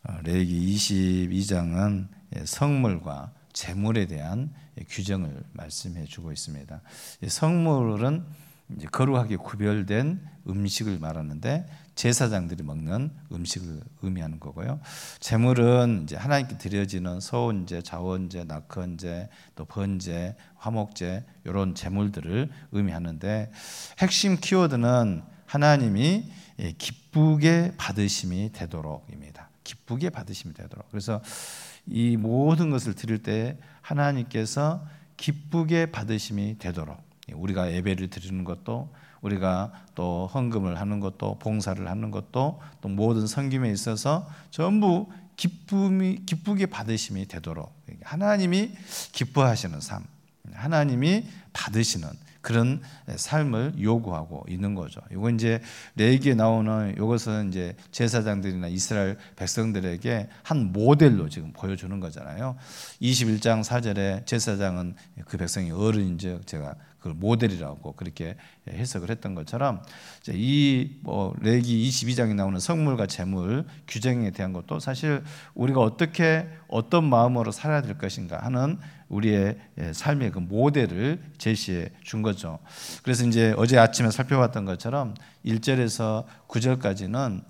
레위기 22장은 성물과 제물에 대한 규정을 말씀해 주고 있습니다. 성물은 이제 거룩하게 구별된 음식을 말하는데 제사장들이 먹는 음식을 의미하는 거고요. 제물은 이제 하나님께 드려지는 소원제, 자원제, 낙헌제, 또 번제, 화목제 이런 제물들을 의미하는데 핵심 키워드는 하나님이 기쁘게 받으심이 되도록입니다. 기쁘게 받으심이 되도록. 그래서 이 모든 것을 드릴 때 하나님께서 기쁘게 받으심이 되도록, 우리가 예배를 드리는 것도, 우리가 또 헌금을 하는 것도, 봉사를 하는 것도, 또 모든 섬김에 있어서 전부 기쁘게 받으심이 되도록 하나님이 기뻐하시는 삶, 하나님이 받으시는 그런 삶을 요구하고 있는 거죠. 이거 이제 레위기에 나오는 이것은 이제 제사장들이나 이스라엘 백성들에게 한 모델로 지금 보여주는 거잖아요. 21장 4절에 제사장은 그 백성이 어른인즉 제가 그걸 모델이라고 그렇게 해석을 했던 것처럼 이 레위기 22장에 나오는 성물과 제물 규정에 대한 것도 사실 우리가 어떻게 어떤 마음으로 살아야 될 것인가 하는 우리의 삶의 그 모델을 제시해 준 거죠. 그래서 이제 어제 아침에 살펴봤던 것처럼 1절에서 9절까지는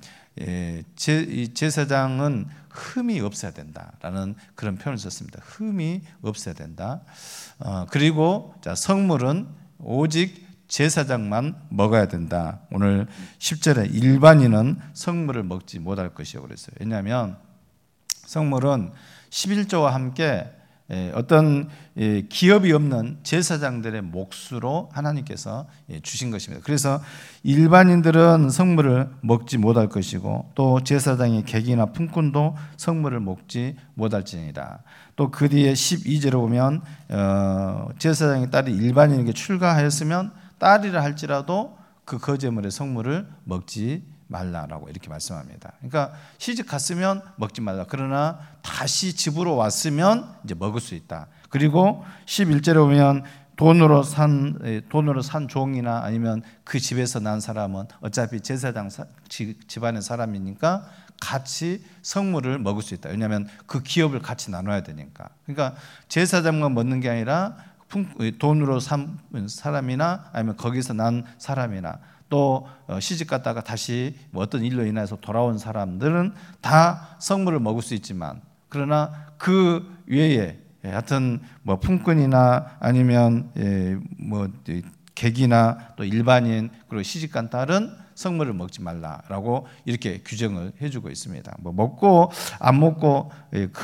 제사장은 흠이 없어야 된다라는 그런 표현을 썼습니다. 흠이 없어야 된다. 그리고 성물은 오직 제사장만 먹어야 된다. 오늘 10절에 일반인은 성물을 먹지 못할 것이라고 그랬어요. 왜냐하면 성물은 11조와 함께 어떤 기업이 없는 제사장들의 몫으로 하나님께서 주신 것입니다. 그래서 일반인들은 성물을 먹지 못할 것이고 또 제사장의 객이나 품꾼도 성물을 먹지 못할지니라. 또 그 뒤에 12절에 보면 제사장의 딸이 일반인에게 출가하였으면 딸이라 할지라도 그 거제물의 성물을 먹지 말라라고 이렇게 말씀합니다. 그러니까 시집 갔으면 먹지 말라. 그러나 다시 집으로 왔으면 이제 먹을 수 있다. 그리고 11절에 보면 돈으로 산 종이나 아니면 그 집에서 난 사람은 어차피 제사장 집안의 사람이니까 같이 성물을 먹을 수 있다. 왜냐하면 그 기업을 같이 나눠야 되니까. 그러니까 제사장만 먹는 게 아니라 돈으로 산 사람이나 아니면 거기서 난 사람이나 또 시집 갔다가 다시 어떤 일로 인해서 돌아온 사람들은 다 성물을 먹을 수 있지만, 그러나 그 외에 하여튼 뭐 품꾼이나 아니면 뭐 객이나 또 일반인 그리고 시집 간 딸은 성물을 먹지 말라라고 이렇게 규정을 해주고 있습니다. 뭐 먹고 안 먹고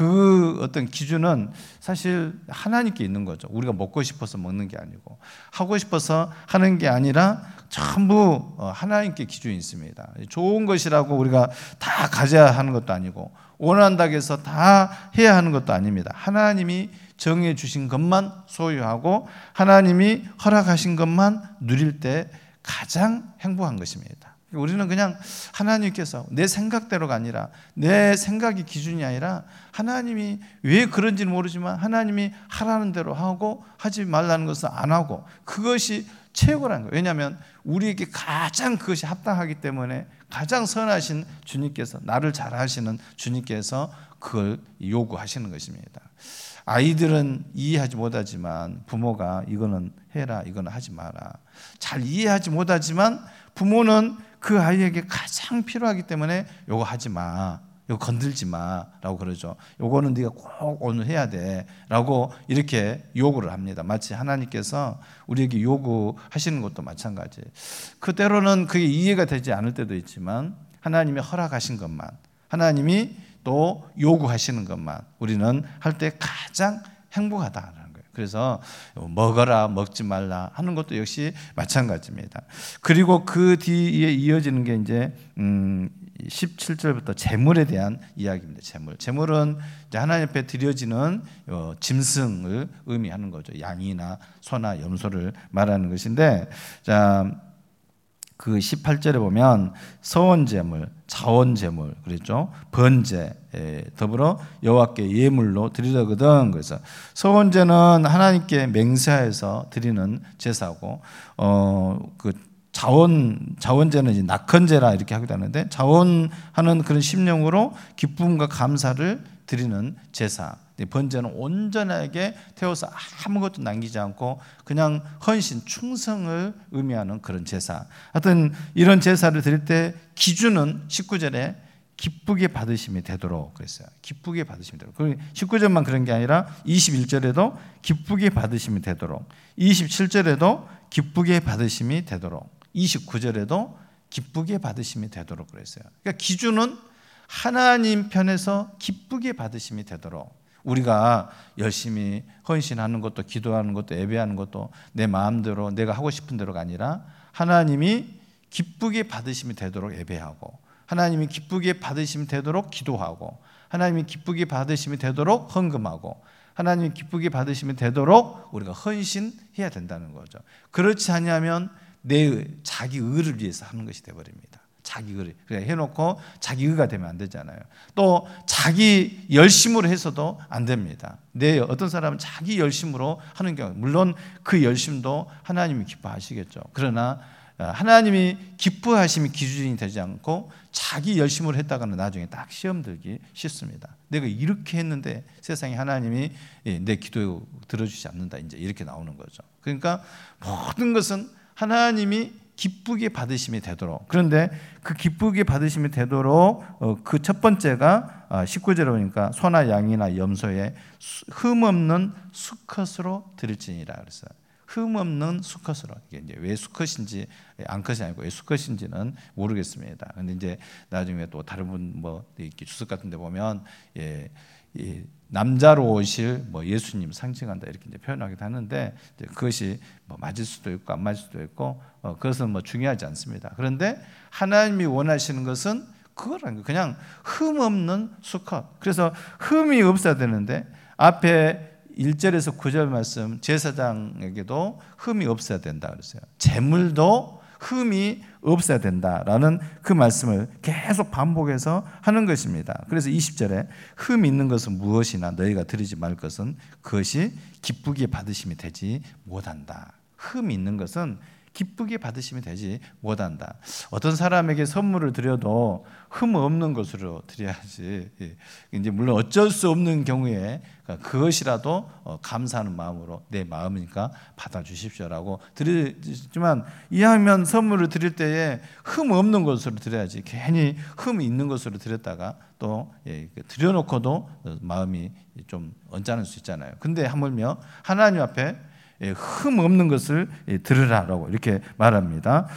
그 어떤 기준은 사실 하나님께 있는 거죠. 우리가 먹고 싶어서 먹는 게 아니고 하고 싶어서 하는 게 아니라 전부 하나님께 기준이 있습니다. 좋은 것이라고 우리가 다 가져야 하는 것도 아니고 원한다고 해서 다 해야 하는 것도 아닙니다. 하나님이 정해 주신 것만 소유하고 하나님이 허락하신 것만 누릴 때 가장 행복한 것입니다. 우리는 그냥 하나님께서 내 생각대로가 아니라 내 생각이 기준이 아니라 하나님이 왜 그런지는 모르지만 하나님이 하라는 대로 하고 하지 말라는 것은 안 하고 그것이 최고라는 거예요. 왜냐하면 우리에게 가장 그것이 합당하기 때문에 가장 선하신 주님께서 나를 잘 하시는 주님께서 그걸 요구하시는 것입니다. 아이들은 이해하지 못하지만 부모가 이거는 해라 이거는 하지 마라 잘 이해하지 못하지만 부모는 그 아이에게 가장 필요하기 때문에 요거 하지 마 요거 건들지 마라고 그러죠. 요거는 네가 꼭 오늘 해야 돼 라고 이렇게 요구를 합니다. 마치 하나님께서 우리에게 요구하시는 것도 마찬가지. 그때로는 그게 이해가 되지 않을 때도 있지만 하나님이 허락하신 것만 하나님이 또 요구하시는 것만 우리는 할 때 가장 행복하다는 거예요. 그래서 먹어라 먹지 말라 하는 것도 역시 마찬가지입니다. 그리고 그 뒤에 이어지는 게 이제 17절부터 제물에 대한 이야기입니다. 제물은 이제 하나님 앞에 드려지는 짐승을 의미하는 거죠. 양이나 소나 염소를 말하는 것인데, 자, 그 18절에 보면 서원제물, 자원제물 그랬죠. 번제 더불어 여호와께 예물로 드리려거든. 그래서 서원제는 하나님께 맹세하여서 드리는 제사고 그 자원제는 이제 낙헌제라 이렇게 하기도 하는데, 자원하는 그런 심령으로 기쁨과 감사를 드리는 제사. 번제는 온전하게 태워서 아무것도 남기지 않고 그냥 헌신, 충성을 의미하는 그런 제사. 하여튼 이런 제사를 드릴 때 기준은 19절에 기쁘게 받으심이 되도록 그랬어요. 기쁘게 받으심이 되도록. 19절만 그런 게 아니라 21절에도 기쁘게 받으심이 되도록, 27절에도 기쁘게 받으심이 되도록, 29절에도 기쁘게 받으심이 되도록 그랬어요. 그러니까 기준은 하나님 편에서 기쁘게 받으심이 되도록, 우리가 열심히 헌신하는 것도, 기도하는 것도, 예배하는 것도 내 마음대로 내가 하고 싶은 대로가 아니라 하나님이 기쁘게 받으심이 되도록 예배하고, 하나님이 기쁘게 받으심이 되도록 기도하고, 하나님이 기쁘게 받으심이 되도록 헌금하고, 하나님이 기쁘게 받으심이 되도록 우리가 헌신해야 된다는 거죠. 그렇지 않으면 내 자기 의를 위해서 하는 것이 되어버립니다. 자기 의를 해놓고 자기 의가 되면 안 되잖아요. 또 자기 열심으로 해서도 안 됩니다. 어떤 사람은 자기 열심으로 하는 경우, 물론 그 열심도 하나님이 기뻐하시겠죠. 그러나 하나님이 기뻐하심이 기준이 되지 않고 자기 열심으로 했다가는 나중에 딱 시험 들기 쉽습니다. 내가 이렇게 했는데 세상에 하나님이 내 기도 들어주지 않는다, 이제 이렇게 나오는 거죠. 그러니까 모든 것은 하나님이 기쁘게 받으심이 되도록. 그런데 그 기쁘게 받으심이 되도록 그 첫 번째가 19절에 보니까 소나 양이나 염소에 흠없는 수컷으로 드릴지니라 그랬어요. 흠없는 수컷으로. 이게 이제 왜 수컷인지, 암컷이 아니고 왜 수컷인지는 모르겠습니다. 근데 이제 나중에 또 다른 분 뭐 이렇게 주석 같은 데 보면 남자로 오실 예수님 상징한다 이렇게 이제 표현하기도 하는데, 이제 그것이 맞을 수도 있고 안 맞을 수도 있고 그것은 중요하지 않습니다. 그런데 하나님이 원하시는 것은 그거라는 거예요. 그냥 흠 없는 수컷. 그래서 흠이 없어야 되는데 앞에 1절에서 9절 말씀, 제사장에게도 흠이 없어야 된다 그랬어요. 제물도 흠이 없어야 된다라는 그 말씀을 계속 반복해서 하는 것입니다. 그래서 20절에 흠 있는 것은 무엇이나 너희가 드리지 말 것은 그것이 기쁘게 받으심이 되지 못한다. 흠 있는 것은 기쁘게 받으심이 되지 못한다. 어떤 사람에게 선물을 드려도 흠 없는 것으로 드려야지. 이제 물론 어쩔 수 없는 경우에 그것이라도 감사하는 마음으로 내 마음이니까 받아주십시오라고 드리지만, 이왕이면 선물을 드릴 때에 흠 없는 것으로 드려야지. 괜히 흠이 있는 것으로 드렸다가 또 드려놓고도 마음이 좀 언짢을 수 있잖아요. 근데 하물며 하나님 앞에 흠 없는 것을 들으라라고 이렇게 말합니다.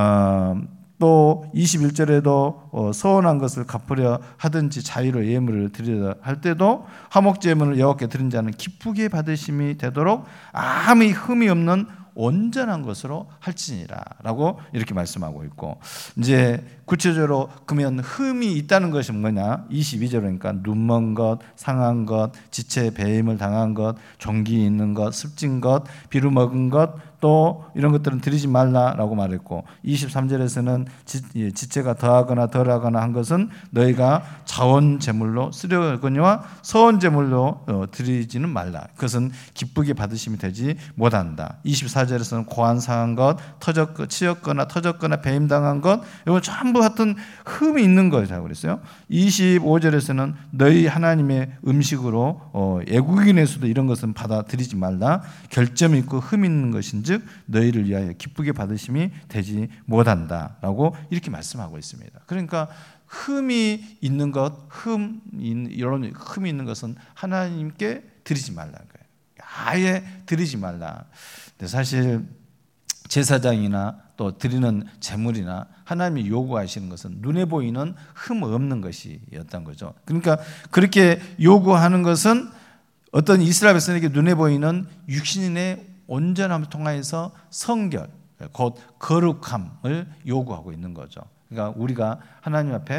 또 21절에도 서운한 것을 갚으려 하든지 자유로 예물을 드리려 할 때도 화목제물을 여호와께 드린 자는 기쁘게 받으심이 되도록 아무 흠이 없는 온전한 것으로 할지니라 라고 이렇게 말씀하고 있고, 이제 구체적으로 그러면 흠이 있다는 것이 뭐냐, 22절이니까 눈먼 것, 상한 것, 지체 배임을 당한 것, 종기 있는 것, 습진 것, 비루 먹은 것, 또 이런 것들은 드리지 말라라고 말했고, 23절에서는 지체가 더하거나 덜하거나 한 것은 너희가 자원 제물로 쓰려거니와 서원 제물로 드리지는 말라. 그것은 기쁘게 받으심이 되지 못한다. 24절에서는 고안 상한 것, 치였거나 터졌거나 배임당한 것, 이건 전부 하여튼 흠이 있는 거라고 그랬어요. 25절에서는 너희 하나님의 음식으로 애국인에서도 이런 것은 받아들이지 말라. 결점 있고 흠 있는 것인지 너희를 위하여 기쁘게 받으심이 되지 못한다라고 이렇게 말씀하고 있습니다. 그러니까 흠이 있는 것, 이런 흠이 있는 것은 하나님께 드리지 말라는 거예요. 아예 드리지 말라. 근데 사실 제사장이나 또 드리는 제물이나 하나님이 요구하시는 것은 눈에 보이는 흠 없는 것이었던 거죠. 그러니까 그렇게 요구하는 것은 어떤 이스라엘 백성에게 눈에 보이는 육신의 온전함을 통하여서 성결, 곧 거룩함을 요구하고 있는 거죠. 그러니까 우리가 하나님 앞에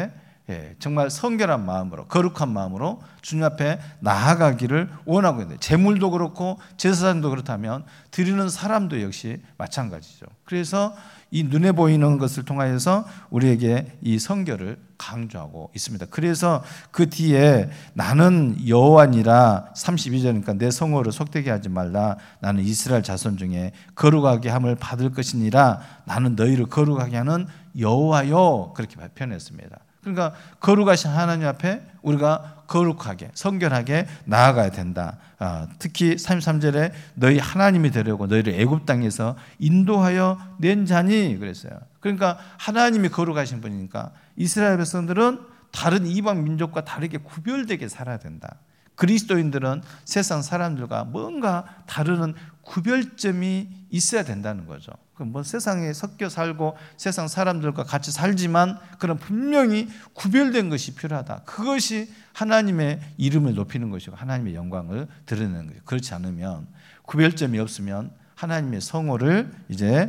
정말 성결한 마음으로 거룩한 마음으로 주님 앞에 나아가기를 원하고 있는데 제물도 그렇고 제사장도 그렇다면 드리는 사람도 역시 마찬가지죠. 그래서 이 눈에 보이는 것을 통하여서 우리에게 이 성결을 강조하고 있습니다. 그래서 그 뒤에 나는 여호와니라 32절이니까 내 성호를 속되게 하지 말라. 나는 이스라엘 자손 중에 거룩하게 함을 받을 것이니라. 나는 너희를 거룩하게 하는 여호와요. 그렇게 표현했습니다. 그러니까 거룩하신 하나님 앞에 우리가 거룩하게 성결하게 나아가야 된다. 특히 33절에 너희 하나님이 되려고 너희를 애굽 땅에서 인도하여 낸 자니 그랬어요. 그러니까 하나님이 거룩하신 분이니까 이스라엘 백성들은 다른 이방 민족과 다르게 구별되게 살아야 된다. 그리스도인들은 세상 사람들과 뭔가 다른 구별점이 있어야 된다는 거죠. 뭐 세상에 섞여 살고 세상 사람들과 같이 살지만 그런 분명히 구별된 것이 필요하다. 그것이 하나님의 이름을 높이는 것이고 하나님의 영광을 드러내는 거예요. 그렇지 않으면 구별점이 없으면 하나님의 성호를 이제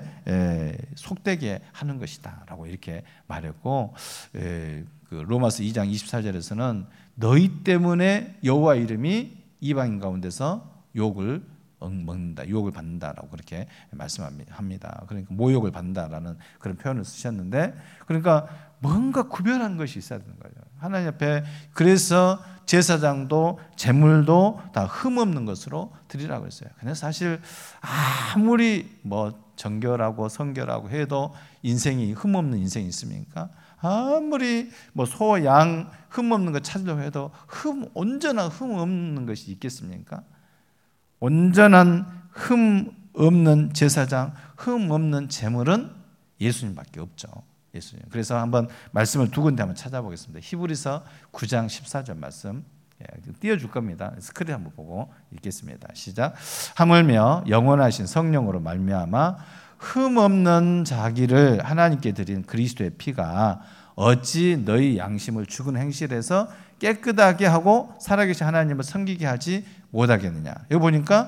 속되게 하는 것이다라고 이렇게 말했고, 그 로마서 2장 24절에서는 너희 때문에 여호와 이름이 이방인 가운데서 욕을 먹는다, 유혹을 받는다라고 그렇게 말씀합니다. 그러니까 모욕을 받는다라는 그런 표현을 쓰셨는데, 그러니까 뭔가 구별한 것이 있어야 되는 거예요. 하나님 앞에. 그래서 제사장도 제물도 다 흠없는 것으로 드리라고 했어요. 근데 사실 아무리 뭐 정결하고 성결하고 해도 인생이 흠없는 인생이 있습니까? 아무리 뭐 소, 양 흠없는 거 찾으려고 해도 온전한 흠없는 것이 있겠습니까? 온전한 흠 없는 제사장, 흠 없는 제물은 예수님밖에 없죠. 예수님. 그래서 한번 말씀을 두 군데 한번 찾아보겠습니다. 히브리서 9장 14절 말씀 띄워줄 겁니다. 스크린 한번 보고 읽겠습니다. 시작. 하물며 영원하신 성령으로 말미암아 흠 없는 자기를 하나님께 드린 그리스도의 피가 어찌 너희 양심을 죽은 행실에서 깨끗하게 하고 살아계신 하나님을 섬기게 하지 못하겠느냐. 여기 보니까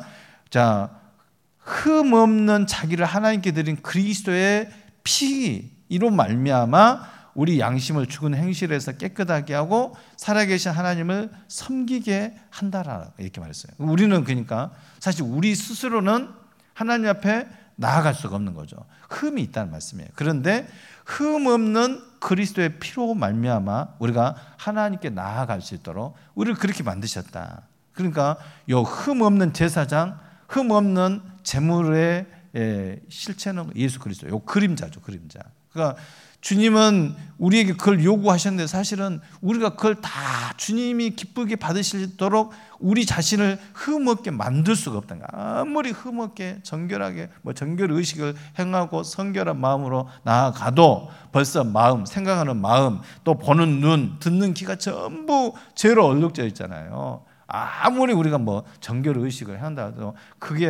흠 없는 자기를 하나님께 드린 그리스도의 피로 말미암아 우리 양심을 죽은 행실에서 깨끗하게 하고 살아계신 하나님을 섬기게 한다라 이렇게 말했어요. 우리는 그러니까 사실 우리 스스로는 하나님 앞에 나아갈 수가 없는 거죠. 흠이 있다는 말씀이에요. 그런데 흠 없는 그리스도의 피로 말미암아 우리가 하나님께 나아갈 수 있도록 우리를 그렇게 만드셨다. 그러니까 요 흠 없는 제사장, 흠 없는 제물의 실체는 예수 그리스도. 요 그림자죠, 그림자. 그러니까 주님은 우리에게 그걸 요구하셨는데 사실은 우리가 그걸 다 주님이 기쁘게 받으시도록 우리 자신을 흠없게 만들 수가 없다는 거야. 아무리 흠없게 정결하게 정결 의식을 행하고 성결한 마음으로 나아가도 벌써 마음, 생각하는 마음, 또 보는 눈, 듣는 귀가 전부 죄로 얼룩져 있잖아요. 아무리 우리가 정결 의식을 한다 해도 그게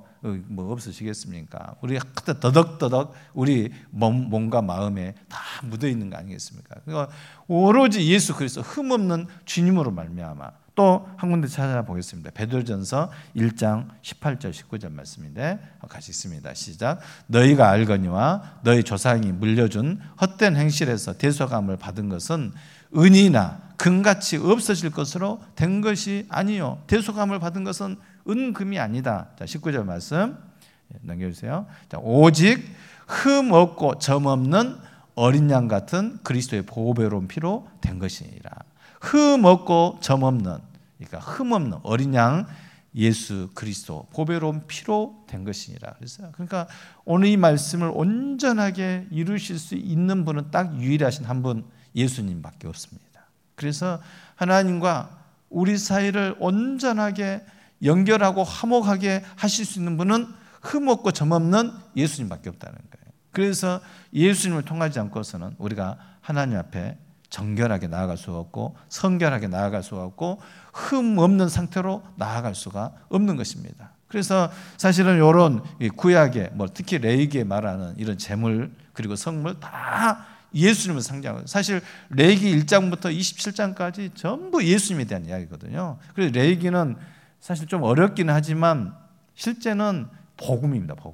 없으시겠습니까? 우리가 더덕더덕 우리 몸과 마음에 다 묻어 있는 거 아니겠습니까? 그러니까 오로지 예수 그리스도 흠없는 주님으로 말미암아. 또 한 군데 찾아보겠습니다. 베드로전서 1장 18절 19절 말씀인데 같이 읽습니다. 시작. 너희가 알거니와 너희 조상이 물려준 헛된 행실에서 대속함을 받은 것은 은이나 금같이 없어질 것으로 된 것이 아니요 대속함을 받은 것은 은금이 아니다. 자, 19절 말씀 넘겨주세요. 자, 오직 흠 없고 점 없는 어린 양 같은 그리스도의 보배로운 피로 된 것이니라. 흠 없고 점 없는, 그러니까 흠 없는 어린 양 예수 그리스도 보배로운 피로 된 것이니라. 그러니까 오늘 이 말씀을 온전하게 이루실 수 있는 분은 딱 유일하신 한 분 예수님밖에 없습니다. 그래서 하나님과 우리 사이를 온전하게 연결하고 화목하게 하실 수 있는 분은 흠없고 점없는 예수님밖에 없다는 거예요. 그래서 예수님을 통하지 않고서는 우리가 하나님 앞에 정결하게 나아갈 수가 없고 성결하게 나아갈 수가 없고 흠 없는 상태로 나아갈 수가 없는 것입니다. 그래서 사실은 이런 구약에 특히 레위기에 말하는 이런 제물 그리고 성물 다 예수님을 상징하고, 사실 레위기 1장부터 27장까지 전부 예수님에 대한 이야기거든요. 그래서 레위기는 사실 좀 어렵기는 하지만 실제는 복음입니다. 복음.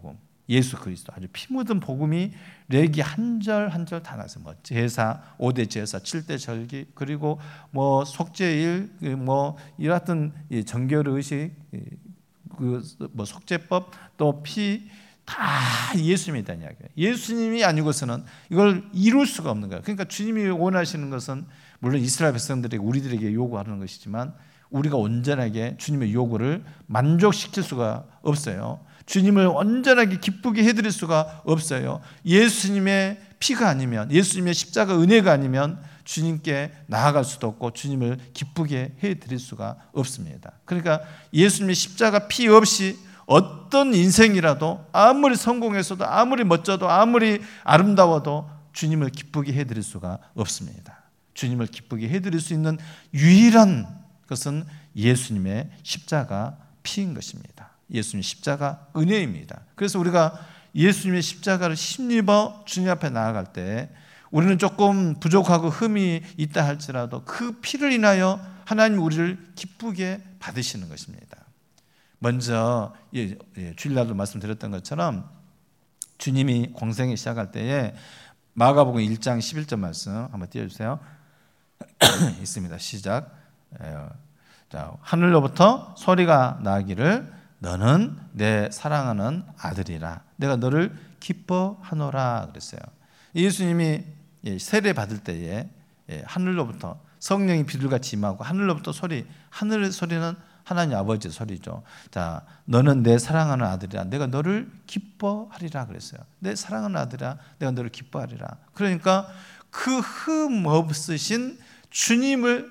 예수 그리스도 아주 피 묻은 복음이 레기 한 절 한 절 다 나서 뭐 제사, 5대 제사, 7대 절기, 그리고 뭐 속죄일, 뭐 이랬던 정결 의식, 그 뭐 속죄법, 또 피, 다 예수님이 있다는 이야기예요. 예수님이 아니고서는 이걸 이룰 수가 없는 거예요. 그러니까 주님이 원하시는 것은 물론 이스라엘 백성들에게, 우리들에게 요구하는 것이지만 우리가 온전하게 주님의 요구를 만족시킬 수가 없어요. 주님을 온전하게 기쁘게 해드릴 수가 없어요. 예수님의 피가 아니면, 예수님의 십자가 은혜가 아니면 주님께 나아갈 수도 없고 주님을 기쁘게 해드릴 수가 없습니다. 그러니까 예수님의 십자가 피 없이 어떤 인생이라도 아무리 성공해서도, 아무리 멋져도, 아무리 아름다워도 주님을 기쁘게 해드릴 수가 없습니다. 주님을 기쁘게 해드릴 수 있는 유일한 것은 예수님의 십자가 피인 것입니다. 예수님의 십자가 은혜입니다. 그래서 우리가 예수님의 십자가를 힘입어 주님 앞에 나아갈 때 우리는 조금 부족하고 흠이 있다 할지라도 그 피를 인하여 하나님 우리를 기쁘게 받으시는 것입니다. 먼저 주일날도 말씀드렸던 것처럼 주님이 공생에 시작할 때에 마가복음 1장 11절 말씀 한번 띄워주세요. 있습니다. 시작. 자, 하늘로부터 소리가 나기를 너는 내 사랑하는 아들이라, 내가 너를 기뻐하노라 그랬어요. 예수님이 세례 받을 때에 하늘로부터 성령이 비둘같이 임하고 하늘로부터 소리, 하늘의 소리는 하나님 아버지의 소리죠. 자, 너는 내 사랑하는 아들이라, 내가 너를 기뻐하리라 그랬어요. 내 사랑하는 아들이라, 내가 너를 기뻐하리라. 그러니까 그 흠 없으신 주님을,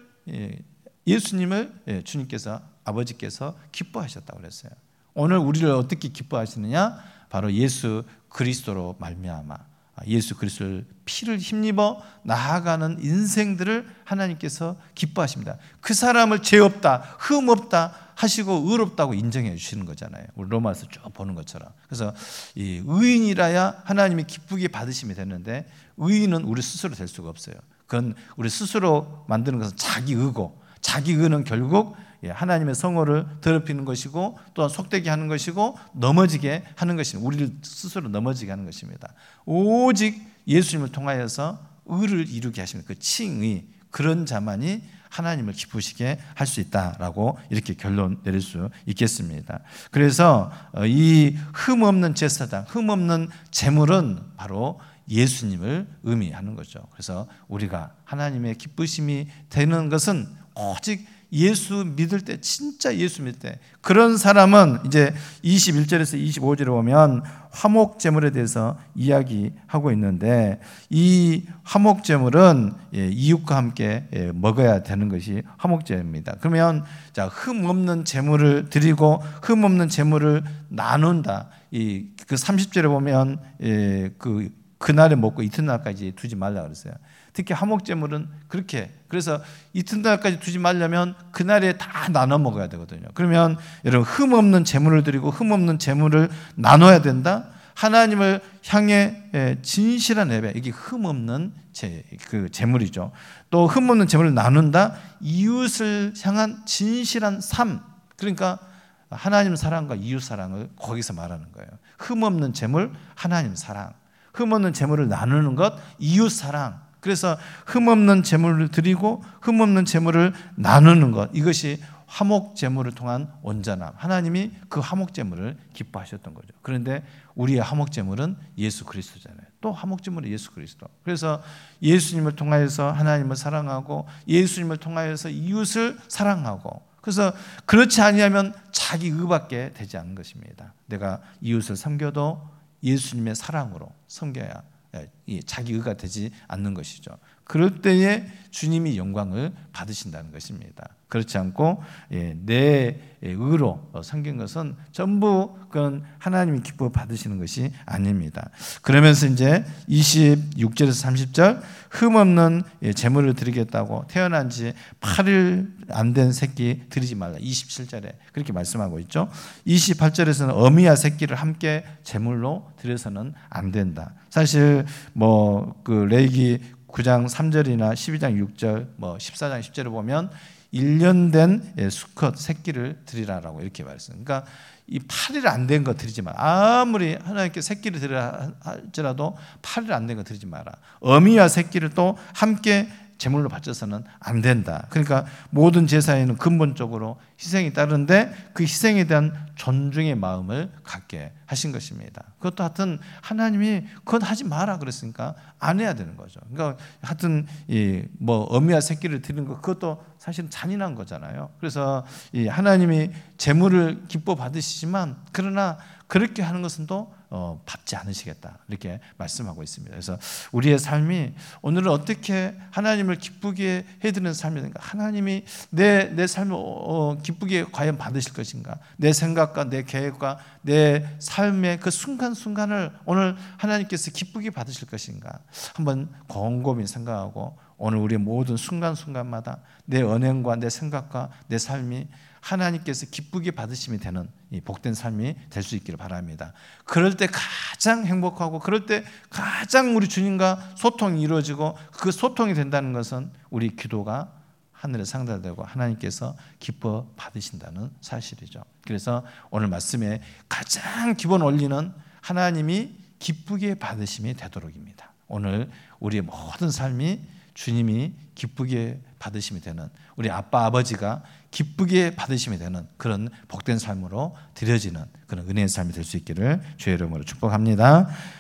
예수님을 주님께서, 아버지께서 기뻐하셨다고 그랬어요. 오늘 우리를 어떻게 기뻐하시느냐? 바로 예수 그리스도로 말미암아 예수 그리스도를 피를 힘입어 나아가는 인생들을 하나님께서 기뻐하십니다. 그 사람을 죄 없다, 흠 없다 하시고 의롭다고 인정해 주시는 거잖아요. 우리 로마서 쭉 보는 것처럼. 그래서 이 의인이라야 하나님이 기쁘게 받으시면 되는데 의인은 우리 스스로 될 수가 없어요. 그건 우리 스스로 만드는 것은 자기 의고, 자기 의는 결국 하나님의 성호를 더럽히는 것이고 또한 속되게 하는 것이고 넘어지게 하는 것입니다. 우리를 스스로 넘어지게 하는 것입니다. 오직 예수님을 통하여서 의를 이루게 하시는 그 칭의, 그런 자만이 하나님을 기쁘시게 할 수 있다라고 이렇게 결론 내릴 수 있겠습니다. 그래서 이 흠없는 제사장, 흠없는 제물은 바로 예수님을 의미하는 거죠. 그래서 우리가 하나님의 기쁘심이 되는 것은 오직 예수 믿을 때, 진짜 예수 믿을 때, 그런 사람은 이제 21절에서 25절에 보면 화목제물에 대해서 이야기하고 있는데, 이 화목제물은 이웃과 함께 먹어야 되는 것이 화목제입니다. 그러면 자, 흠 없는 제물을 드리고 흠 없는 제물을 나눈다. 그 30절에 보면 그날에 먹고 이튿날까지 두지 말라 그랬어요. 특히 화목제물은 그렇게, 그래서 이튿날까지 두지 말려면 그날에 다 나눠 먹어야 되거든요. 그러면 여러분, 흠 없는 제물을 드리고 흠 없는 제물을 나눠야 된다. 하나님을 향해 진실한 예배, 이게 흠 없는 그 제물이죠. 또 흠 없는 제물을 나눈다. 이웃을 향한 진실한 삶, 그러니까 하나님 사랑과 이웃 사랑을 거기서 말하는 거예요. 흠 없는 제물, 하나님 사랑. 흠 없는 제물을 나누는 것, 이웃 사랑. 그래서 흠 없는 제물을 드리고 흠 없는 제물을 나누는 것, 이것이 화목 제물을 통한 온전함. 하나님이 그 화목 제물을 기뻐하셨던 거죠. 그런데 우리의 화목 제물은 예수 그리스도잖아요. 또 화목 제물은 예수 그리스도. 그래서 예수님을 통하여서 하나님을 사랑하고 예수님을 통하여서 이웃을 사랑하고, 그래서 그렇지 아니하면 자기 의밖에 되지 않는 것입니다. 내가 이웃을 섬겨도 예수님의 사랑으로 섬겨야 자기 의가 되지 않는 것이죠. 그럴 때에 주님이 영광을 받으신다는 것입니다. 그렇지 않고 내 의로 섬긴 것은 전부 그건 하나님이 기뻐 받으시는 것이 아닙니다. 그러면서 이제 26절에서 30절, 흠없는 제물을 드리겠다고 태어난 지 8일 안 된 새끼 드리지 말라. 27절에 그렇게 말씀하고 있죠. 28절에서는 어미와 새끼를 함께 제물로 드려서는 안 된다. 사실 그 레위기 9장 3절이나 12장 6절, 14장 10절을 보면 1년 된 수컷 새끼를 드리라라고 이렇게 말했어요. 그러니까 이 8일 안 된 거 드리지 마라. 아무리 하나님께 새끼를 드리라 할지라도 8일 안 된 거 드리지 마라. 어미와 새끼를 또 함께 제물로 바쳐서는 안 된다. 그러니까 모든 제사에는 근본적으로 희생이 따르는데 그 희생에 대한 존중의 마음을 갖게 하신 것입니다. 그것도 하여튼 하나님이 그건 하지 마라 그랬으니까 안 해야 되는 거죠. 그러니까 하여튼 어미와 새끼를 드리는 거 그것도 사실은 잔인한 거잖아요. 그래서 이 하나님이 제물을 기뻐 받으시지만 그러나 그렇게 하는 것은 또 받지 않으시겠다 이렇게 말씀하고 있습니다. 그래서 우리의 삶이 오늘은 어떻게 하나님을 기쁘게 해드리는 삶인가? 하나님이 내 삶을 기쁘게 과연 받으실 것인가? 내 생각과 내 계획과 내 삶의 그 순간순간을 오늘 하나님께서 기쁘게 받으실 것인가? 한번 곰곰이 생각하고 오늘 우리의 모든 순간순간마다 내 언행과 내 생각과 내 삶이 하나님께서 기쁘게 받으심이 되는 이 복된 삶이 될 수 있기를 바랍니다. 그럴 때 가장 행복하고 그럴 때 가장 우리 주님과 소통이 이루어지고 그 소통이 된다는 것은 우리 기도가 하늘에 상달되고 하나님께서 기뻐 받으신다는 사실이죠. 그래서 오늘 말씀에 가장 기본 원리는 하나님이 기쁘게 받으심이 되도록입니다. 오늘 우리의 모든 삶이 주님이 기쁘게 받으심이 되는 우리 아빠 아버지가 기쁘게 받으심이 되는 그런 복된 삶으로 드려지는 그런 은혜의 삶이 될 수 있기를 주의 이름으로 축복합니다.